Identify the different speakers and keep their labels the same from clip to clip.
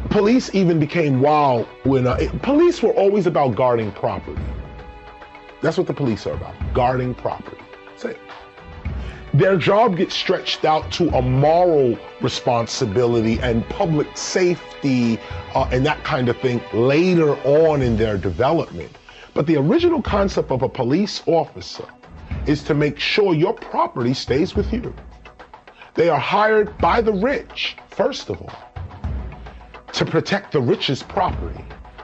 Speaker 1: Police even became wild when police were always about guarding property. That's what the police are about, guarding property. That's it. Their job gets stretched out to a moral responsibility and public safety and that kind of thing later on in their development. But the original concept of a police officer is to make sure your property stays with you. They are hired by the rich, first of all, to protect the rich's property.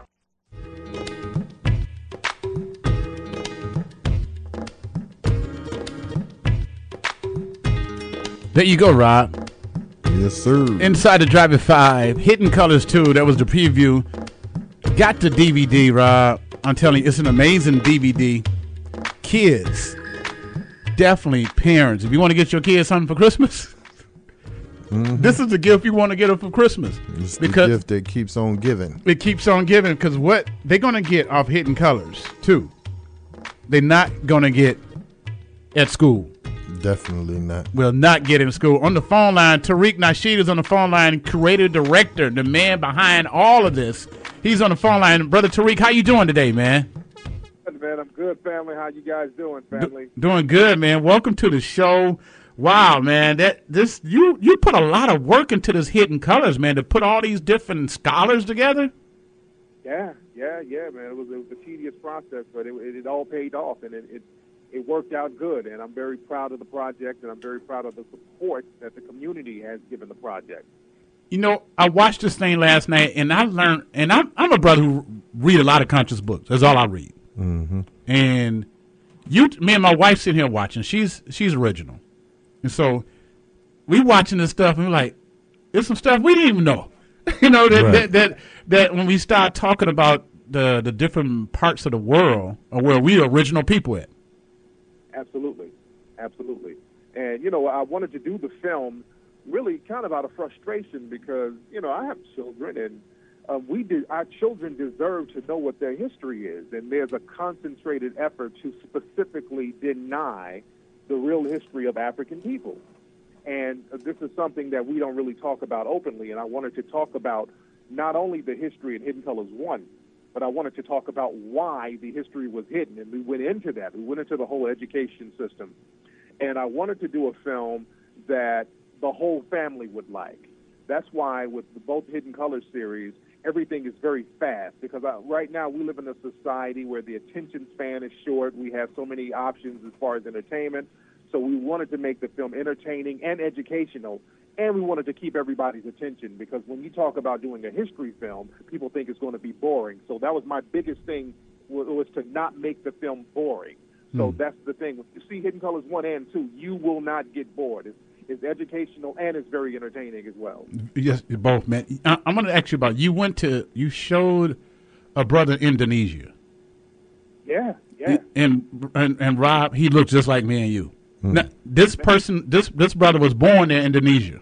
Speaker 2: There you go, Rob.
Speaker 3: Yes, sir.
Speaker 2: Inside the Drive-It 5, Hidden Colors 2, that was the preview. Got the DVD, Rob. I'm telling you, it's an amazing DVD. Kids, definitely parents. If you want to get your kids something for Christmas, this is the gift you want to get them for Christmas.
Speaker 3: It's the gift that keeps on giving.
Speaker 2: It keeps on giving because what they're going to get off Hidden Colors, too, they're not going to get at school.
Speaker 3: Definitely not.
Speaker 2: Will not get in school. On the phone line, Tariq Nasheed is on the phone line, creative director, the man behind all of this. He's on the phone line. Brother Tariq, how you doing today, man?
Speaker 4: Good, man. I'm good, family. How you guys doing, family?
Speaker 2: Doing good, man. Welcome to the show. Wow, man. You put a lot of work into this Hidden Colors, man, to put all these different scholars together.
Speaker 4: Yeah, man. It was a tedious process, but it all paid off, and it worked out good, and I'm very proud of the project, and I'm very proud of the support that the community has given the project.
Speaker 2: You know, I watched this thing last night, and I learned, and I'm a brother who read a lot of conscious books. That's all I read.
Speaker 3: Mm-hmm.
Speaker 2: And me and my wife sitting here watching. She's original. And so we watching this stuff, and we're like, there's some stuff we didn't even know. You know, that when we start talking about the different parts of the world, or where we are original people at.
Speaker 4: Absolutely. And, you know, I wanted to do the film really kind of out of frustration because, you know, I have children, and our children deserve to know what their history is. And there's a concentrated effort to specifically deny the real history of African people. And this is something that we don't really talk about openly. And I wanted to talk about not only the history in Hidden Colors 1, but I wanted to talk about why the history was hidden, and we went into that. We went into the whole education system. And I wanted to do a film that the whole family would like. That's why with both Hidden Colors series, everything is very fast, because right now we live in a society where the attention span is short. We have so many options as far as entertainment. So we wanted to make the film entertaining and educational, and we wanted to keep everybody's attention, because when you talk about doing a history film, people think it's going to be boring. So that was my biggest thing, was to not make the film boring. So that's the thing. When you see Hidden Colors 1 and 2, you will not get bored. It's educational and it's very entertaining as well.
Speaker 2: Yes, both, man. I'm going to ask you about, you showed a brother in Indonesia.
Speaker 4: Yeah.
Speaker 2: And Rob, he looks just like me and you. Now, this brother was born in Indonesia.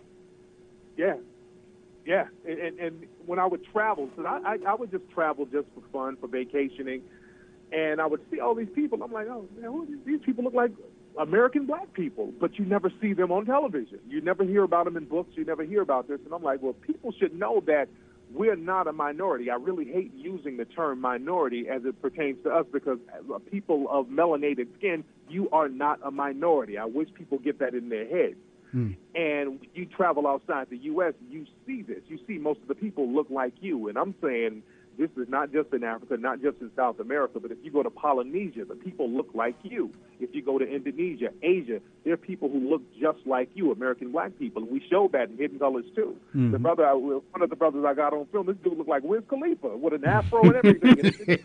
Speaker 4: Yeah. And when I would travel, so I would just travel just for fun, for vacationing, and I would see all these people. I'm like, oh, man, these people look like American black people, but you never see them on television. You never hear about them in books. You never hear about this. And I'm like, well, people should know that we're not a minority. I really hate using the term minority as it pertains to us, because people of melanated skin, you are not a minority. I wish people get that in their heads. And you travel outside the U.S., you see this. You see most of the people look like you. And I'm saying this is not just in Africa, not just in South America, but if you go to Polynesia, the people look like you. If you go to Indonesia, Asia, there are people who look just like you, American black people. And we showed that in Hidden Colors too. The brother, one of the brothers I got on film, this dude looked like Wiz Khalifa with an afro and everything.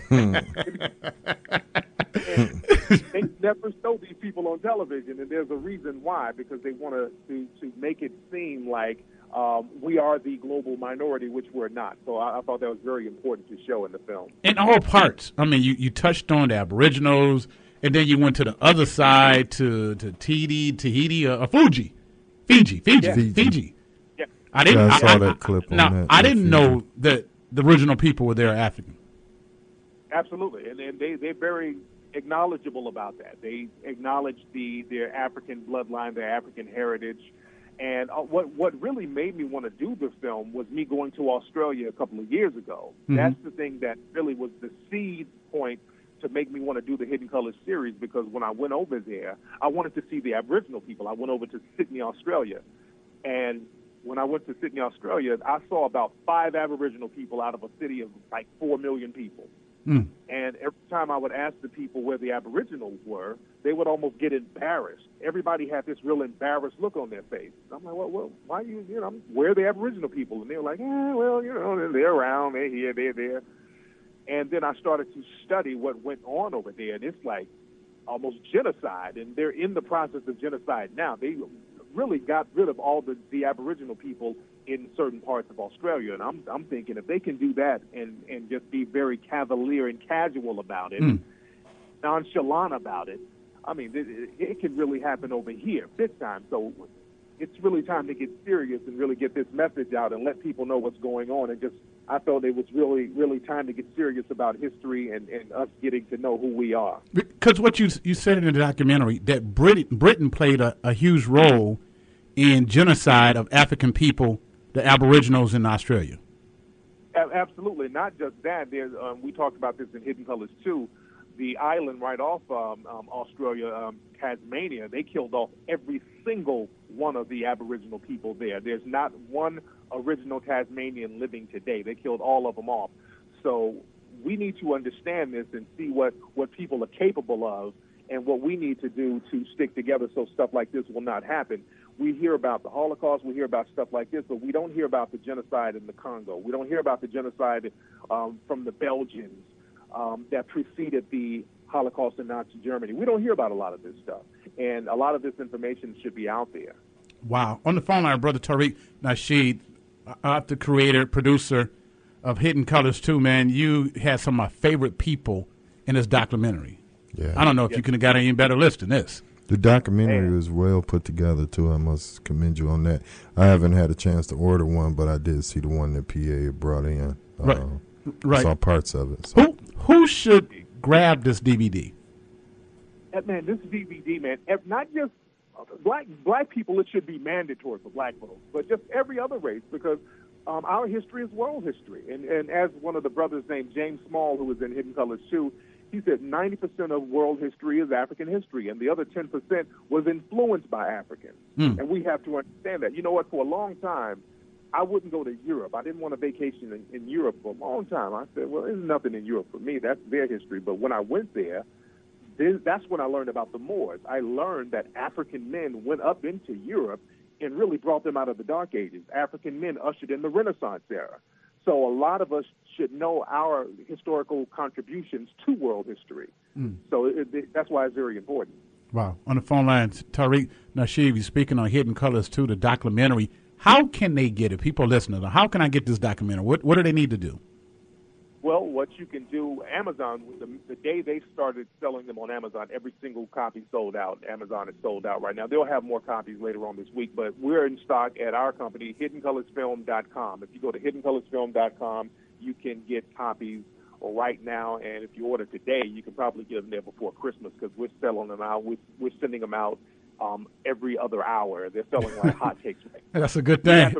Speaker 4: And they never show these people on television, and there's a reason why, because they want to make it seem like we are the global minority, which we're not. So I thought that was very important to show in the film.
Speaker 2: In all parts. I mean, you touched on the Aboriginals, and then you went to the other side to Tahiti, Fiji. Yeah.
Speaker 3: I saw that clip on that.
Speaker 2: I didn't know that the original people were there African.
Speaker 4: Absolutely, and they're very knowledgeable about that. They acknowledge their African bloodline, their African heritage, And what really made me want to do the film was me going to Australia a couple of years ago.
Speaker 2: Mm-hmm.
Speaker 4: That's the thing that really was the seed point to make me want to do the Hidden Colors series, because when I went over there, I wanted to see the Aboriginal people. I went over to Sydney, Australia. And when I went to Sydney, Australia, I saw about 5 Aboriginal people out of a city of like 4 million people.
Speaker 2: Mm.
Speaker 4: And every time I would ask the people where the Aboriginals were, they would almost get embarrassed. Everybody had this real embarrassed look on their face. I'm like, well, why where are the Aboriginal people? And they were like, they're around, they're here, they're there. And then I started to study what went on over there, and it's like almost genocide, and they're in the process of genocide now. They really got rid of all the Aboriginal people in certain parts of Australia, and I'm thinking if they can do that and just be very cavalier and casual about it, nonchalant about it, I mean, it can really happen over here big time. So it's really time to get serious and really get this message out and let people know what's going on. And just, I felt it was really, really time to get serious about history and us getting to know who we are.
Speaker 2: Because what you said in the documentary, that Britain played a huge role in genocide of African people, the Aboriginals in Australia.
Speaker 4: Absolutely. Not just that. There's we talked about this in Hidden Colors too. The island right off Australia, Tasmania, they killed off every single one of the Aboriginal people there. There's not one original Tasmanian living today. They killed all of them off. So we need to understand this and see what people are capable of and what we need to do to stick together so stuff like this will not happen. We hear about the Holocaust, we hear about stuff like this, but we don't hear about the genocide in the Congo. We don't hear about the genocide from the Belgians that preceded the Holocaust in Nazi Germany. We don't hear about a lot of this stuff, and a lot of this information should be out there.
Speaker 2: Wow. On the phone line, Brother Tariq Nasheed, the creator, producer of Hidden Colors 2, man, you had some of my favorite people in this documentary.
Speaker 3: Yeah.
Speaker 2: I don't know if you could have got any better list than this.
Speaker 3: The documentary was well put together, too. I must commend you on that. I haven't had a chance to order one, but I did see the one that PA brought in.
Speaker 2: Right.
Speaker 3: I saw parts of it. So.
Speaker 2: Who should grab this DVD?
Speaker 4: Man, this DVD, man, not just black people, it should be mandatory for black folks, but just every other race, because our history is world history. And as one of the brothers named James Small, who was in Hidden Colors 2, he said 90% of world history is African history, and the other 10% was influenced by Africans. And we have to understand that. You know what? For a long time, I wouldn't go to Europe. I didn't want a vacation in Europe for a long time. I said, well, there's nothing in Europe for me. That's their history. But when I went there, that's when I learned about the Moors. I learned that African men went up into Europe and really brought them out of the Dark Ages. African men ushered in the Renaissance era. So a lot of us should know our historical contributions to world history. So that's why it's very important.
Speaker 2: Wow. On the phone line, Tariq Nasheed, you're speaking on Hidden Colors 2, the documentary. How can they get it? People listening, how can I get this documentary? What do they need to do?
Speaker 4: Well, what you can do, Amazon, the day they started selling them on Amazon, every single copy sold out. Amazon is sold out right now. They'll have more copies later on this week, but we're in stock at our company, HiddenColorsFilm.com. If you go to HiddenColorsFilm.com, you can get copies right now, and if you order today, you can probably get them there before Christmas, because we're selling them out. We're sending them out every other hour. They're selling like hotcakes.
Speaker 2: That's a good thing.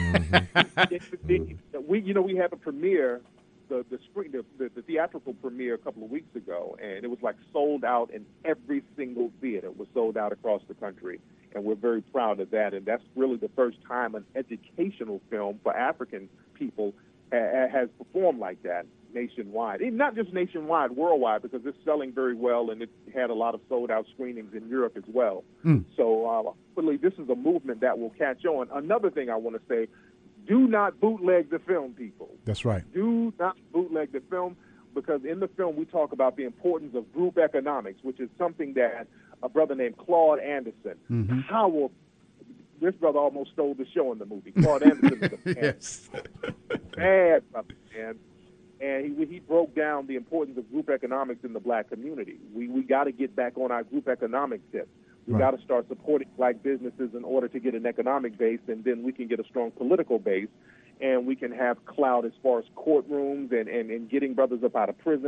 Speaker 4: We have a premiere. The theatrical premiere a couple of weeks ago, and it was like sold out in every single theater. It was sold out across the country, and we're very proud of that. And that's really the first time an educational film for African people has performed like that nationwide. And not just nationwide, worldwide, because it's selling very well, and it had a lot of sold-out screenings in Europe as well. So hopefully this is a movement that will catch on. Another thing I want to say, do not bootleg the film, people.
Speaker 2: That's right.
Speaker 4: Do not bootleg the film, because in the film we talk about the importance of group economics, which is something that a brother named Claude Anderson, this brother almost stole the show in the movie. Claude Anderson is a bad brother, man. And he broke down the importance of group economics in the black community. We got to get back on our group economics tip. We got to start supporting black businesses in order to get an economic base, and then we can get a strong political base, and we can have clout as far as courtrooms and getting brothers up out of prison.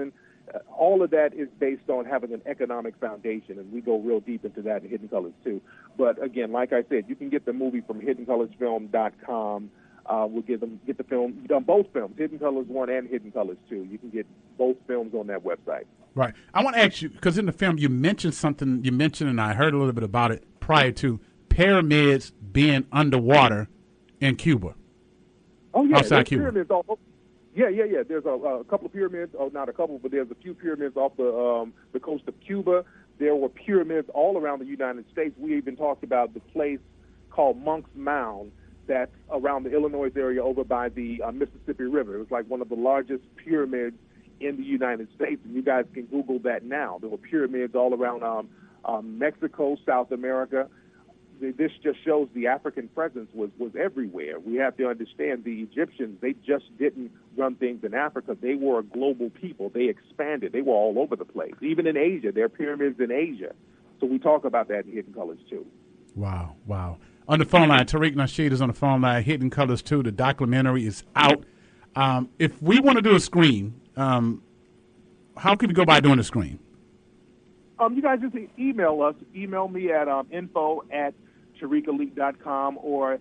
Speaker 4: all of that is based on having an economic foundation, and we go real deep into that in Hidden Colors too. But again, like I said, you can get the movie from HiddenColorsFilm.com. We'll get the film. We've done both films, Hidden Colors 1 and Hidden Colors 2. You can get both films on that website.
Speaker 2: Right. I want to ask you, because in the film you mentioned something, and I heard a little bit about it prior to pyramids being underwater in Cuba.
Speaker 4: Oh, yeah.
Speaker 2: Outside Cuba.
Speaker 4: Pyramids Yeah. There's a couple of pyramids, not a couple, but there's a few pyramids off the coast of Cuba. There were pyramids all around the United States. We even talked about the place called Monk's Mound that's around the Illinois area over by the Mississippi River. It was like one of the largest pyramids in the United States, and you guys can Google that now. There were pyramids all around Mexico, South America. This just shows the African presence was everywhere. We have to understand the Egyptians, they just didn't run things in Africa. They were a global people. They expanded. They were all over the place. Even in Asia, there are pyramids in Asia. So we talk about that in Hidden Colors too.
Speaker 2: Wow. On the phone line, Tariq Nasheed is on the phone line. Hidden Colors 2, the documentary is out. If we want to do a screen, how can we go by doing a screen?
Speaker 4: You guys just email us. Email me at info@TariqElite.com or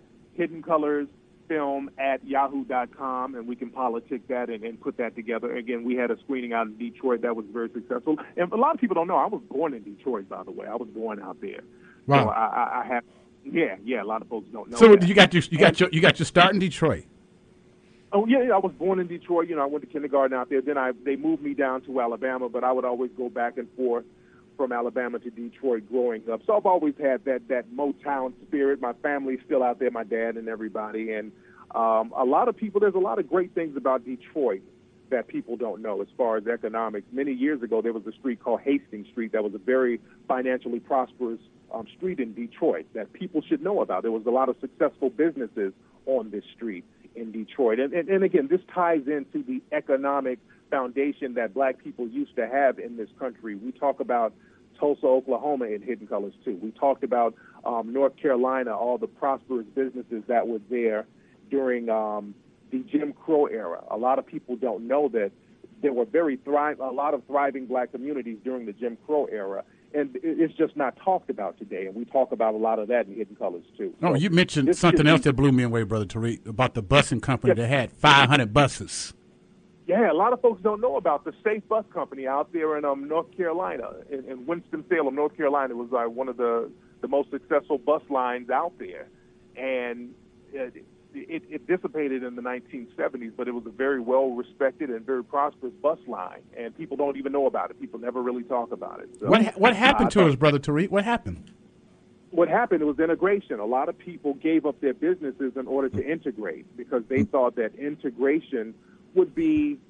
Speaker 4: hiddencolorsfilm@yahoo.com, and we can politic that and put that together. Again, we had a screening out in Detroit that was very successful. And a lot of people don't know, I was born in Detroit, by the way. I was born out there.
Speaker 2: Wow.
Speaker 4: So I have, a lot of folks don't know.
Speaker 2: So
Speaker 4: that.
Speaker 2: you got your start in Detroit.
Speaker 4: Oh, yeah, I was born in Detroit. I went to kindergarten out there. Then they moved me down to Alabama, but I would always go back and forth from Alabama to Detroit growing up. So I've always had that Motown spirit. My family's still out there, my dad and everybody. And a lot of people, there's a lot of great things about Detroit that people don't know as far as economics. Many years ago, there was a street called Hastings Street that was a very financially prosperous street in Detroit that people should know about. There was a lot of successful businesses on this street in Detroit. And again, this ties into the economic foundation that black people used to have in this country. We talk about Tulsa, Oklahoma in Hidden Colors too. We talked about North Carolina, all the prosperous businesses that were there during the Jim Crow era. A lot of people don't know that there were a lot of thriving black communities during the Jim Crow era. And it's just not talked about today, and we talk about a lot of that in Hidden Colors, too.
Speaker 2: Oh, you mentioned something else that blew me away, Brother Tariq, about the busing company that had 500 buses.
Speaker 4: Yeah, a lot of folks don't know about the Safe Bus Company out there in North Carolina, in Winston-Salem, North Carolina. It was one of the most successful bus lines out there, and it dissipated in the 1970s, but it was a very well-respected and very prosperous bus line, and people don't even know about it. People never really talk about it. So,
Speaker 2: what happened to us, Brother Tariq? What happened?
Speaker 4: What happened was integration. A lot of people gave up their businesses in order to integrate because they thought that integration would be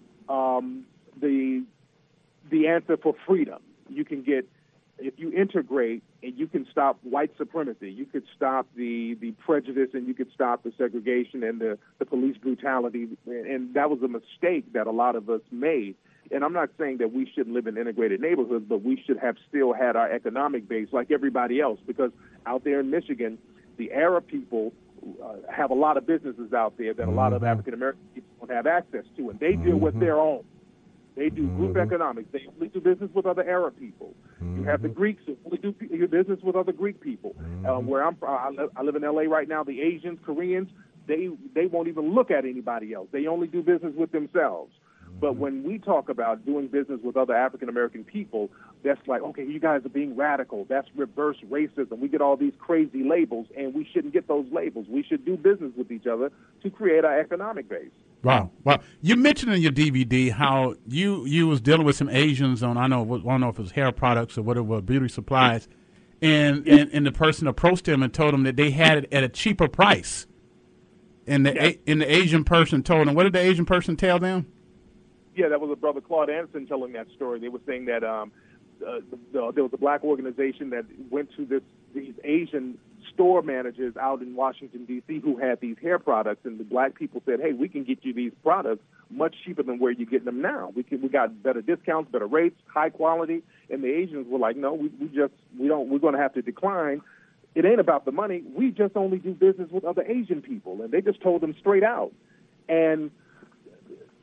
Speaker 4: the answer for freedom. You can get, if you integrate and you can stop white supremacy, you could stop the prejudice, and you could stop the segregation and the police brutality. And that was a mistake that a lot of us made. And I'm not saying that we shouldn't live in integrated neighborhoods, but we should have still had our economic base like everybody else, because out there in Michigan, the Arab people have a lot of businesses out there that a lot of African-American people don't have access to, and they deal with their own. They do group economics. They only do business with other Arab people. You have the Greeks who only do business with other Greek people. Where I live in L.A. right now, the Asians, Koreans, they won't even look at anybody else. They only do business with themselves. But when we talk about doing business with other African-American people, that's like, okay, you guys are being radical. That's reverse racism. We get all these crazy labels, and we shouldn't get those labels. We should do business with each other to create our economic base.
Speaker 2: Wow. Well, you mentioned in your DVD how you was dealing with some Asians on, I don't know if it was hair products or whatever, beauty supplies, and the person approached them and told them that they had it at a cheaper price. And the Asian person told them, what did the Asian person tell them?
Speaker 4: Yeah, that was a brother Claude Anderson telling that story. They were saying that there was a black organization that went to these Asian store managers out in Washington, D.C., who had these hair products, and the black people said, hey, we can get you these products much cheaper than where you're getting them now. We got better discounts, better rates, high quality, and the Asians were like, no, we're going to have to decline. It ain't about the money. We just only do business with other Asian people, and they just told them straight out. And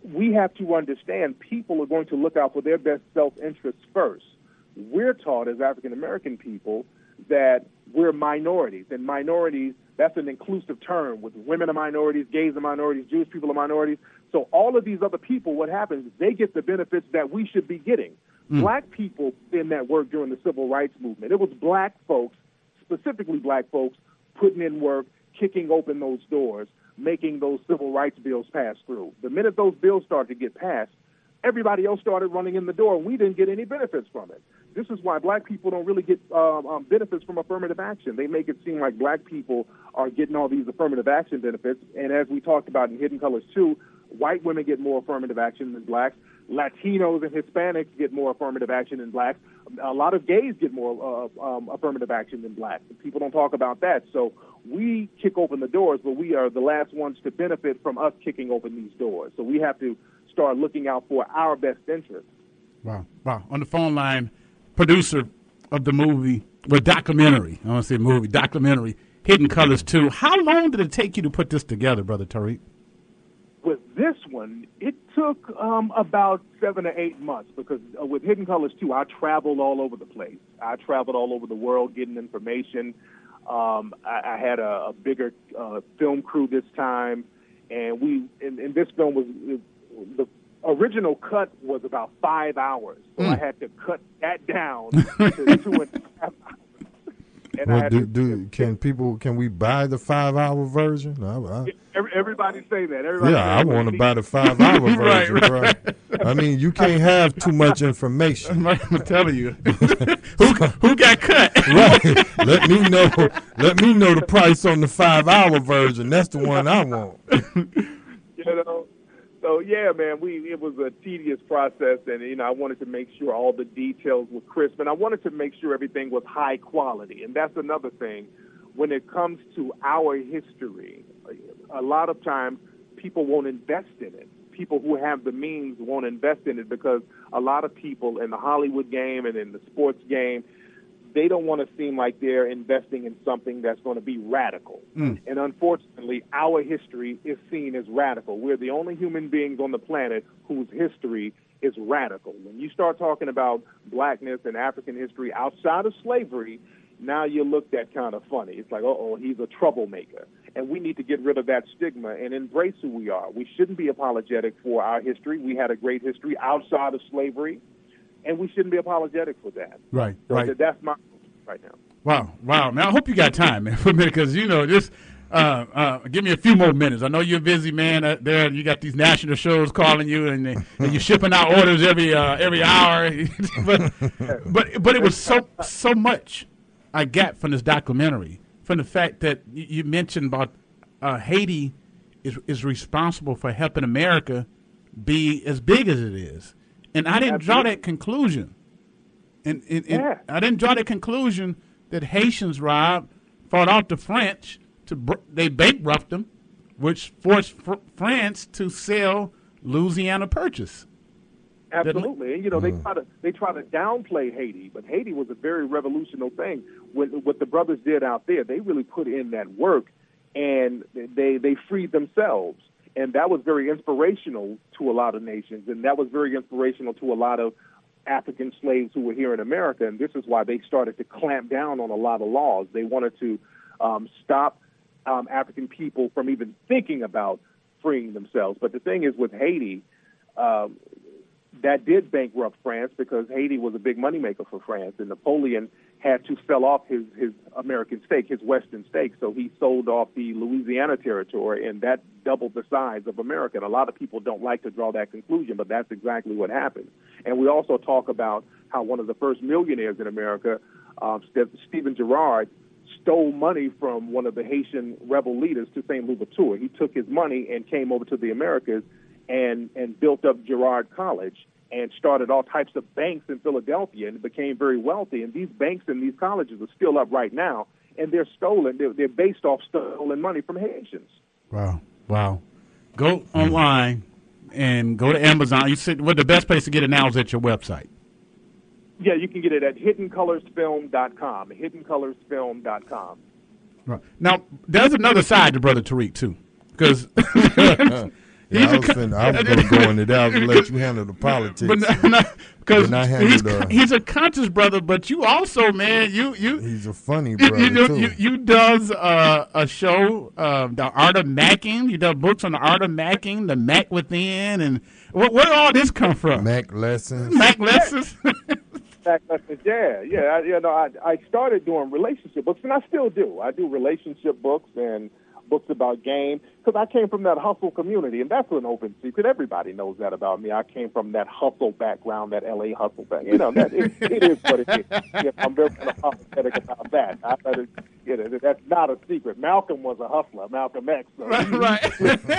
Speaker 4: we have to understand people are going to look out for their best self-interest first. We're taught as African American people that we're minorities, and minorities, that's an inclusive term with women are minorities, gays are minorities, Jewish people are minorities. So all of these other people, what happens is they get the benefits that we should be getting. Black people in that work during the civil rights movement. It was black folks, specifically black folks, putting in work, kicking open those doors, making those civil rights bills pass through. The minute those bills started to get passed, everybody else started running in the door, and we didn't get any benefits from it. This is why black people don't really get benefits from affirmative action. They make it seem like black people are getting all these affirmative action benefits, and as we talked about in Hidden Colors 2, white women get more affirmative action than blacks. Latinos and Hispanics get more affirmative action than blacks. A lot of gays get more affirmative action than blacks. People don't talk about that. So we kick open the doors, but we are the last ones to benefit from us kicking open these doors. So we have to start looking out for our best interests.
Speaker 2: Wow. On the phone line, producer of the movie, documentary, I want to say movie, documentary, Hidden Colors 2. How long did it take you to put this together, Brother Tariq?
Speaker 4: With this one, it took about 7 to 8 months because with Hidden Colors 2, I traveled all over the place. I traveled all over the world getting information. I had a bigger film crew this time, and in this film was the original cut was about 5 hours, so I had to cut that down to 2.5 hours.
Speaker 3: Well, can we buy the 5-hour version?
Speaker 4: Everybody say that.
Speaker 3: I want to buy the 5-hour version. right. I mean, you can't have too much information.
Speaker 2: I'm telling you, who got cut?
Speaker 3: Right. Let me know the price on the 5-hour version. That's the one I want.
Speaker 4: So yeah, man, it was a tedious process, and I wanted to make sure all the details were crisp, and I wanted to make sure everything was high quality. And that's another thing when it comes to our history. A lot of times people won't invest in it. People who have the means won't invest in it because a lot of people in the Hollywood game and in the sports game, they don't want to seem like they're investing in something that's going to be radical. And unfortunately, our history is seen as radical. We're the only human beings on the planet whose history is radical. When you start talking about blackness and African history outside of slavery, now you're looked at kind of funny. It's like, he's a troublemaker. And we need to get rid of that stigma and embrace who we are. We shouldn't be apologetic for our history. We had a great history outside of slavery, and we shouldn't be apologetic for that.
Speaker 2: Right.
Speaker 4: That's my right now.
Speaker 2: Wow. Now, I hope you got time, man, for a minute, because, just give me a few more minutes. I know you're a busy man there. You got these national shows calling you, and you're shipping out orders every hour. but it was so much I got from this documentary, from the fact that you mentioned about Haiti is responsible for helping America be as big as it is. And I didn't draw that conclusion. And I didn't draw the conclusion that Haitians, Rob, fought off the French. They bankrupted them, which forced France to sell Louisiana Purchase.
Speaker 4: Absolutely. And, they try to downplay Haiti, but Haiti was a very revolutionary thing. What the brothers did out there, they really put in that work, and they freed themselves. And that was very inspirational to a lot of nations, and that was very inspirational to a lot of African slaves who were here in America, and this is why they started to clamp down on a lot of laws. They wanted to stop African people from even thinking about freeing themselves. But the thing is, with Haiti, that did bankrupt France because Haiti was a big moneymaker for France, and Napoleon had to sell off his American stake, his Western stake, so he sold off the Louisiana territory, and that doubled the size of America. And a lot of people don't like to draw that conclusion, but that's exactly what happened. And we also talk about how one of the first millionaires in America, Stephen Girard, stole money from one of the Haitian rebel leaders, Toussaint Louverture. He took his money and came over to the Americas and built up Girard College and started all types of banks in Philadelphia and became very wealthy. And these banks and these colleges are still up right now, and they're stolen. They're based off stolen money from Haitians.
Speaker 2: Wow. Go online and go to Amazon. You said the best place to get it now is at your website.
Speaker 4: Yeah, you can get it at hiddenoColorsFilm.com, hiddenoColorsFilm.com.
Speaker 2: Right. Now, there's another side to Brother Tariq, too, because
Speaker 3: Yeah, I was going to go into that. I was going to let you handle the politics.
Speaker 2: Because he's a conscious brother, but you also, man,
Speaker 3: he's a funny brother, too.
Speaker 2: You does a show, The Art of Macking. You done books on the art of Macking, the Mac Within, and where did all this come from?
Speaker 3: Mac lessons.
Speaker 2: Mac lessons.
Speaker 4: Yeah. I started doing relationship books, and I still do. I do relationship books and books about game, because I came from that hustle community, and that's an open secret. Everybody knows that about me. I came from that hustle background, that L.A. hustle background. You know, it is what it is. Yeah, I'm very apologetic about that. That's not a secret. Malcolm was a hustler, Malcolm X. So
Speaker 2: right.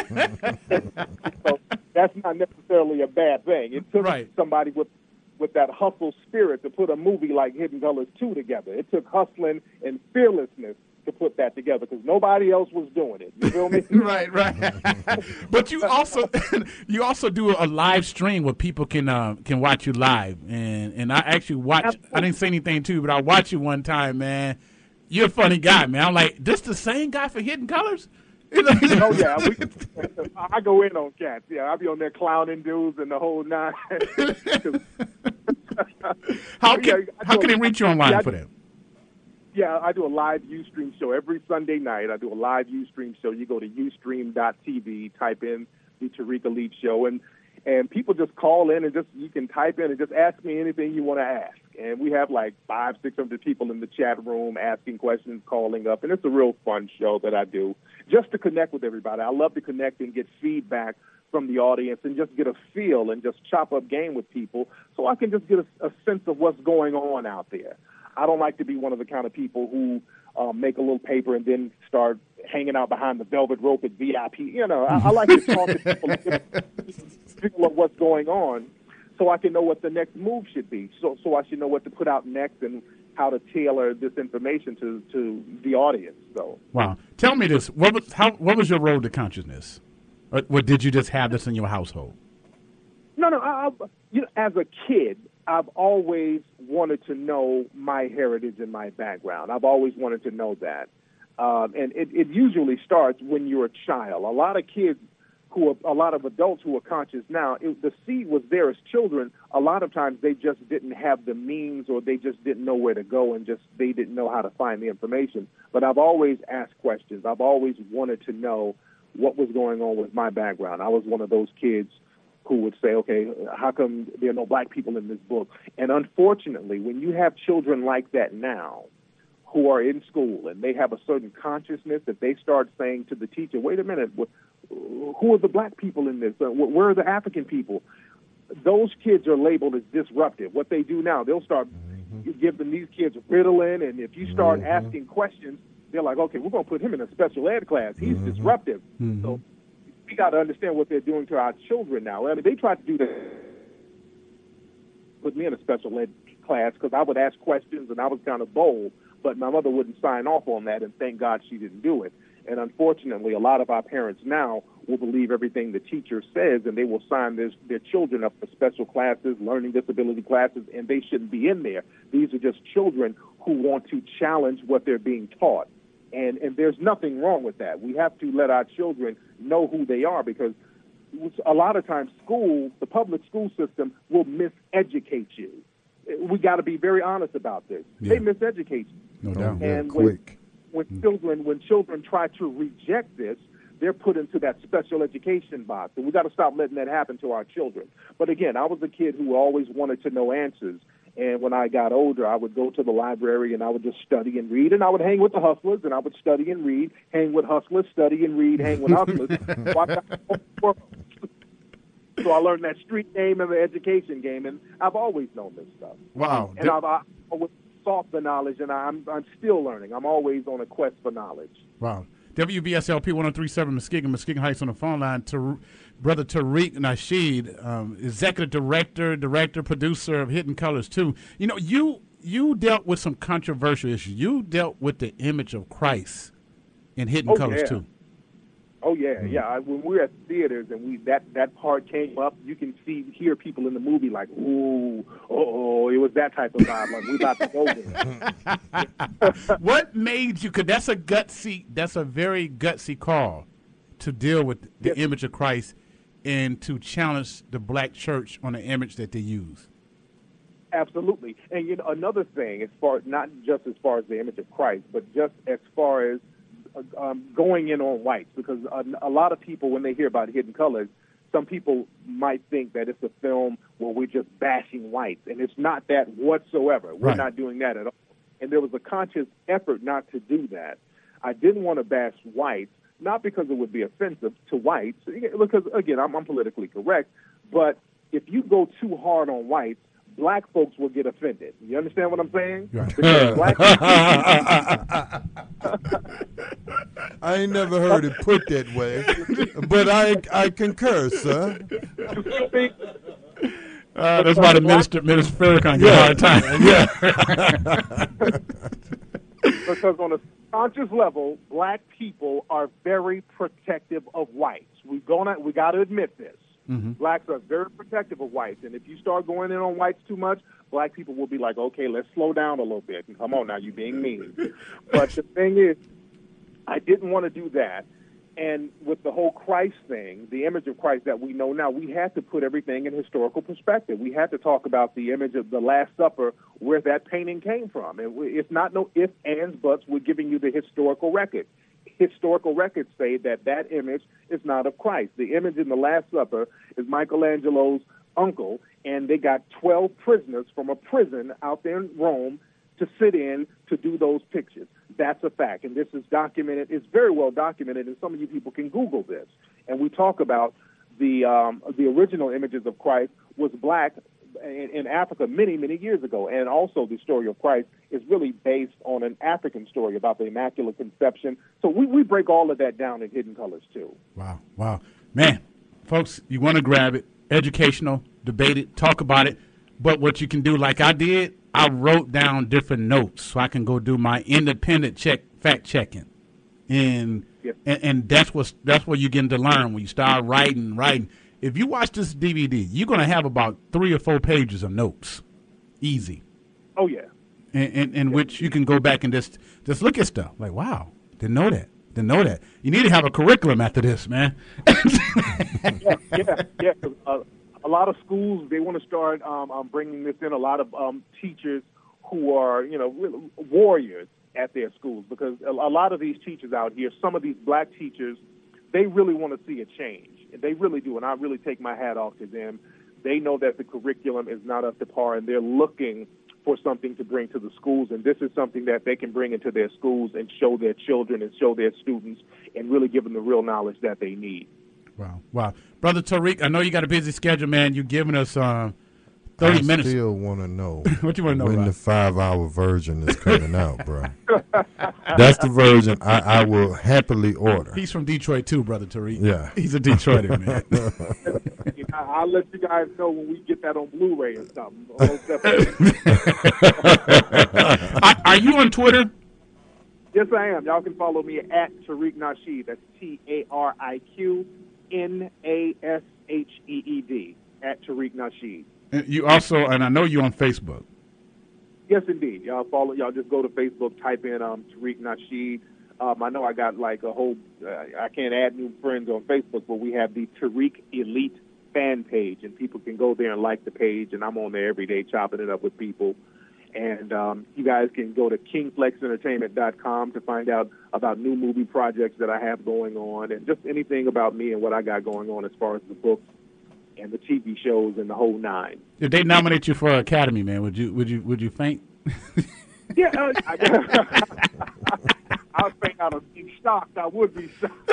Speaker 4: So that's not necessarily a bad thing. It took somebody with that hustle spirit to put a movie like Hidden Colors 2 together. It took hustling and fearlessness to put that together, because nobody else was doing it. You feel me?
Speaker 2: Right. But you also do a live stream where people can watch you live, and I actually watch. Absolutely. I didn't say anything to you, but I watched you one time, man. You're a funny guy, man. I'm like, this the same guy for Hidden Colors?
Speaker 4: Oh yeah, I go in on cats. Yeah, I be on there clowning dudes and the whole nine.
Speaker 2: How can they reach you online for that?
Speaker 4: Yeah, I do a live Ustream show every Sunday night. I do a live Ustream show. You go to ustream.tv, type in the Tariq Elite Show, and people just call in, and you can type in and just ask me anything you want to ask. And we have like 500-600 people in the chat room asking questions, calling up, and it's a real fun show that I do just to connect with everybody. I love to connect and get feedback from the audience and just get a feel and just chop up game with people, so I can just get a sense of what's going on out there. I don't like to be one of the kind of people who make a little paper and then start hanging out behind the velvet rope at VIP. You know, I like to talk to people and get a feel of what's going on, so I can know what the next move should be. So I should know what to put out next and how to tailor this information to the audience. So,
Speaker 2: wow, tell me this: what was your road to consciousness? Or did you just have this in your household?
Speaker 4: No. As a kid, I've always wanted to know my heritage and my background. I've always wanted to know that. And it usually starts when you're a child. A lot of adults who are conscious now, the seed was there as children. A lot of times they just didn't have the means, or they just didn't know where to go, and they didn't know how to find the information. But I've always asked questions. I've always wanted to know what was going on with my background. I was one of those kids who would say, okay, how come there are no black people in this book? And unfortunately, when you have children like that now who are in school and they have a certain consciousness, that they start saying to the teacher, wait a minute, who are the black people in this? Where are the African people? Those kids are labeled as disruptive. What they do now, they'll start giving these kids Ritalin, and if you start asking questions, they're like, okay, we're going to put him in a special ed class. He's disruptive. So we got to understand what they're doing to our children now. I mean, they tried to do that, put me in a special ed class, because I would ask questions and I was kind of bold, but my mother wouldn't sign off on that, and thank God she didn't do it. And unfortunately, a lot of our parents now will believe everything the teacher says, and they will sign their children up for special classes, learning disability classes, and they shouldn't be in there. These are just children who want to challenge what they're being taught. And there's nothing wrong with that. We have to let our children know who they are, because a lot of times the public school system will miseducate you. We got to be very honest about this. Yeah. They miseducate you.
Speaker 2: No doubt.
Speaker 4: And when children try to reject this, they're put into that special education box. And we got to stop letting that happen to our children. But again, I was a kid who always wanted to know answers. And when I got older, I would go to the library and I would just study and read, and I would hang with the hustlers, and I would study and read, hang with hustlers, study and read, hang with hustlers. So I learned that street game and the education game, and I've always known this stuff.
Speaker 2: Wow.
Speaker 4: And I've always sought the knowledge, and I'm still learning. I'm always on a quest for knowledge.
Speaker 2: Wow. WBSLP 103.7 Muskegon Heights on the phone line. Brother Tariq Nasheed, executive director, producer of Hidden Colors 2. You know, you dealt with some controversial issues. You dealt with the image of Christ in Hidden Colors 2.
Speaker 4: Oh yeah, yeah. When we're at theaters and that part came up, you can hear people in the movie like, ooh, it was that type of vibe. Like, we about to go there.
Speaker 2: What made you? Because that's a very gutsy call to deal with the image of Christ and to challenge the black church on the image that they use.
Speaker 4: Absolutely. And another thing, as far not just as far as the image of Christ, but just as far as going in on whites, because a lot of people, when they hear about Hidden Colors, some people might think that it's a film where we're just bashing whites, and it's not that whatsoever. We're not doing that at all. And there was a conscious effort not to do that. I didn't want to bash whites, not because it would be offensive to whites, because, again, I'm politically correct, but if you go too hard on whites, black folks will get offended. You understand what I'm saying?
Speaker 2: Right.
Speaker 4: Because black
Speaker 3: I ain't never heard it put that way, but I concur, sir.
Speaker 2: That's why the Minister Farrakhan get a hard time.
Speaker 4: Because on a conscious level, black people are very protective of whites. We got to admit this.
Speaker 2: Mm-hmm.
Speaker 4: Blacks are very protective of whites, and if you start going in on whites too much, black people will be like, okay, let's slow down a little bit. And come on now, you're being mean. But the thing is, I didn't want to do that. And with the whole Christ thing, the image of Christ that we know now, we had to put everything in historical perspective. We had to talk about the image of the Last Supper, where that painting came from. And it's not no ifs, ands, buts. We're giving you the historical record. Historical records say that that image is not of Christ. The image in the Last Supper is Michelangelo's uncle, and they got 12 prisoners from a prison out there in Rome to sit in to do those pictures. That's a fact, and this is documented. It's very well documented, and some of you people can Google this. And we talk about the original images of Christ was black in Africa many, many years ago, and also the story of Christ is really based on an African story about the Immaculate Conception. So we break all of that down in Hidden Colors, too.
Speaker 2: Wow. Man, folks, you want to grab it, educational, debate it, talk about it, but what you can do like I did, I wrote down different notes so I can go do my independent fact checking. And that's what you get to learn when you start writing. If you watch this DVD, you're going to have about 3 or 4 pages of notes. Easy.
Speaker 4: Oh, yeah.
Speaker 2: In which you can go back and just look at stuff. Like, wow, didn't know that. You need to have a curriculum after this, man.
Speaker 4: Yeah. A lot of schools, they want to start bringing this in. A lot of teachers who are, warriors at their schools, because a lot of these teachers out here, some of these black teachers, they really want to see a change. They really do, and I really take my hat off to them. They know that the curriculum is not up to par, and they're looking for something to bring to the schools, and this is something that they can bring into their schools and show their children and show their students and really give them the real knowledge that they need.
Speaker 2: Wow. Brother Tariq, I know you got a busy schedule, man. You're giving us 30 minutes.
Speaker 3: I still want to know
Speaker 2: what you want to know
Speaker 3: when the 5-hour version is coming out, bro. That's the version I will happily order.
Speaker 2: He's from Detroit too, Brother Tariq.
Speaker 3: Yeah.
Speaker 2: He's a Detroiter, man.
Speaker 4: I'll let you guys know when we get that on Blu-ray or something.
Speaker 2: Are you on Twitter?
Speaker 4: Yes, I am. Y'all can follow me at Tariq Nasheed. That's TariqNasheed, at Tariq Nasheed.
Speaker 2: You also, and I know you're on Facebook.
Speaker 4: Yes, indeed. Y'all just go to Facebook, type in Tariq Nasheed. I know I got like a whole. I can't add new friends on Facebook, but we have the Tariq Elite fan page, and people can go there and like the page. And I'm on there every day, chopping it up with people. And you guys can go to KingFlexEntertainment.com to find out about new movie projects that I have going on, and just anything about me and what I got going on as far as the books and the TV shows and the whole nine.
Speaker 2: If they nominate you for Academy, man, would you faint?
Speaker 4: Yeah, I was faint out of being shocked. I would be shocked.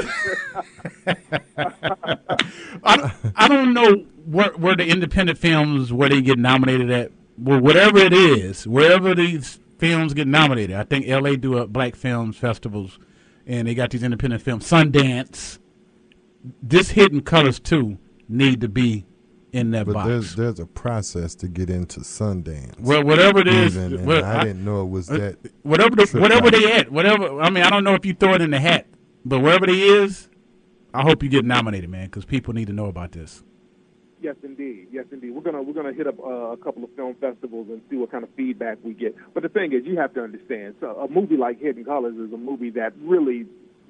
Speaker 2: I don't know where the independent films where they get nominated at. Well, whatever it is, wherever these films get nominated, I think L.A. do a black films festivals, and they got these independent films. Sundance. This Hidden Colors too need to be in that box.
Speaker 3: But there's a process to get into Sundance.
Speaker 2: Well, whatever it is,
Speaker 3: I didn't know it was that.
Speaker 2: Whatever they at, whatever. I mean, I don't know if you throw it in the hat, but wherever they is, I hope you get nominated, man, because people need to know about this.
Speaker 4: Yes, indeed. We're gonna hit up a couple of film festivals and see what kind of feedback we get. But the thing is, you have to understand, so a movie like Hidden Colors is a movie that really,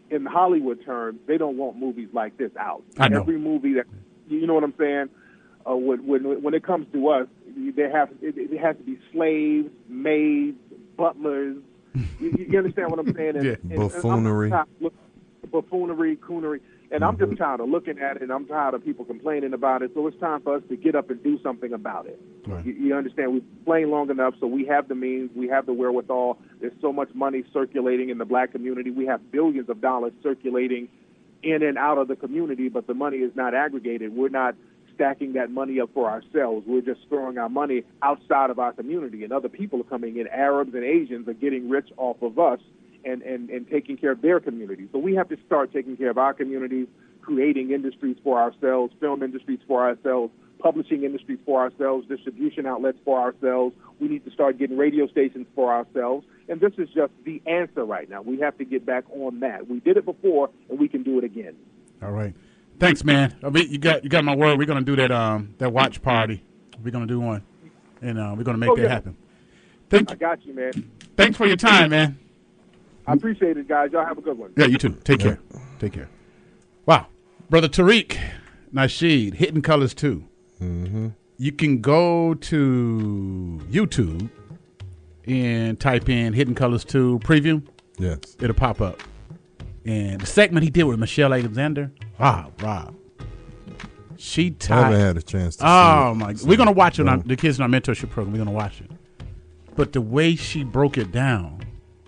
Speaker 4: in Hollywood terms, they don't want movies like this out.
Speaker 2: I know.
Speaker 4: Every movie that, you know what I'm saying? When it comes to us, it has to be slaves, maids, butlers. You understand what I'm saying?
Speaker 2: Yeah.
Speaker 3: Buffoonery.
Speaker 4: Buffoonery, coonery. And I'm just tired of looking at it, and I'm tired of people complaining about it. So it's time for us to get up and do something about it.
Speaker 2: Right.
Speaker 4: You understand? We've been playing long enough, so we have the means, we have the wherewithal. There's so much money circulating in the black community. We have billions of dollars circulating in and out of the community, but the money is not aggregated. We're not stacking that money up for ourselves. We're just throwing our money outside of our community, and other people are coming in. Arabs and Asians are getting rich off of us and taking care of their communities. So we have to start taking care of our communities, creating industries for ourselves, film industries for ourselves, publishing industries for ourselves, distribution outlets for ourselves. We need to start getting radio stations for ourselves. And this is just the answer right now. We have to get back on that. We did it before, and we can do it again.
Speaker 2: All right. Thanks, man. I mean, you got my word. We're going to do that watch party. We're going to do one, and we're going to make that happen.
Speaker 4: I got you, man.
Speaker 2: Thanks for your time, man.
Speaker 4: I appreciate it, guys. Y'all have a good one.
Speaker 2: Yeah, you too. Take care. Take care. Wow. Brother Tariq Nasheed, Hidden Colors 2.
Speaker 3: Mm-hmm.
Speaker 2: You can go to YouTube and type in Hidden Colors 2 preview.
Speaker 3: Yes.
Speaker 2: It'll pop up. And the segment he did with Michelle Alexander, Rob. She tied.
Speaker 3: I haven't had a chance to see
Speaker 2: Oh, my.
Speaker 3: it.
Speaker 2: We're going to watch it on the Kids in Our Mentorship program. We're going to watch it. But the way she broke it down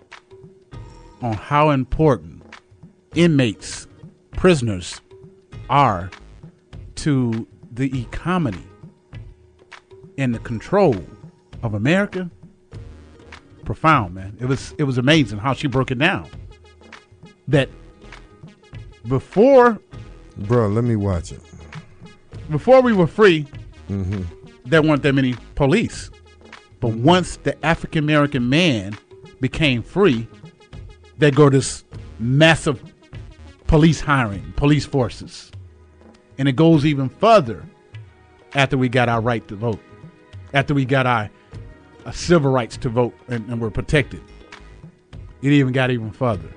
Speaker 2: on how important inmates, prisoners are to the economy and the control of America, profound, man. It was amazing how she broke it down. That before
Speaker 3: Bro, let me watch it.
Speaker 2: Before we were free,
Speaker 3: Mm-hmm.
Speaker 2: there weren't that many police. But once the African American man became free, there go this massive police hiring, police forces. And it goes even further after we got our right to vote, after we got our civil rights to vote and were protected. It even got even further.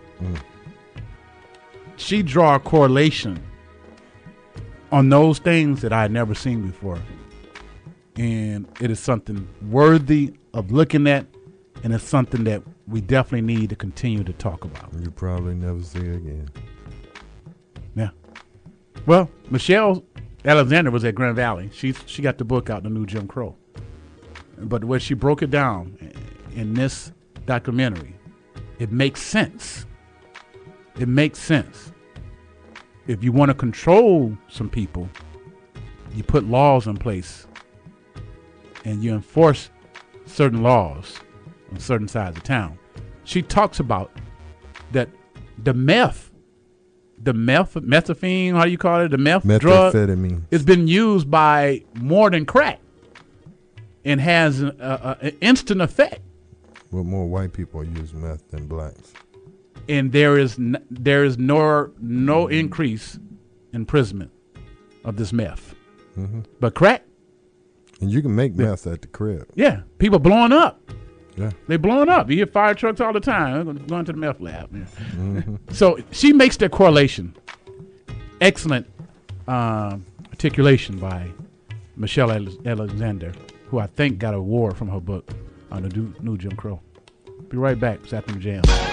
Speaker 2: She draw a correlation on those things that I had never seen before. And it is something worthy of looking at, and it's something that we definitely need to continue to talk about.
Speaker 3: You probably never see it again.
Speaker 2: Yeah. Well, Michelle Alexander was at Grand Valley. She got the book out, The New Jim Crow. But the way she broke it down in this documentary, it makes sense. It makes sense. If you want to control some people, you put laws in place and you enforce certain laws on certain sides of town. She talks about that the methamphetamine, how do you call it? The meth drug
Speaker 3: Methamphetamine.
Speaker 2: has been used by more than crack and has an instant effect.
Speaker 3: Well, more white people use meth than blacks.
Speaker 2: And there is no increase in imprisonment of this meth.
Speaker 3: Mm-hmm.
Speaker 2: But crack,
Speaker 3: And you can make meth at the crib.
Speaker 2: yeah, people blowing up.
Speaker 3: Yeah.
Speaker 2: They blowing up. You hear fire trucks all the time. They're going to the meth lab. Yeah.
Speaker 3: Mm-hmm.
Speaker 2: So she makes that correlation. Excellent articulation by Michelle Alexander, who I think got an award from her book on The New Jim Crow. Be right back. It's After the Jam.